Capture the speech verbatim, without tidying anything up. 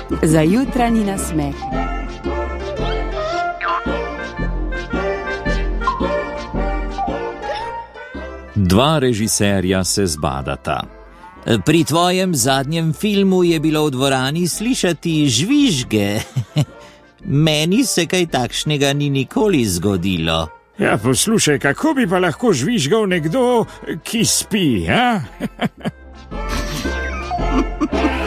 Za jutranji nasmeh. Dva režiserja se zbadata. Pri tvojem zadnjem filmu je bilo v dvorani slišati žvižge. Meni se kaj takšnega ni nikoli zgodilo. Ja, poslušaj, kako bi pa lahko žvižgal nekdo, ki spi, ja?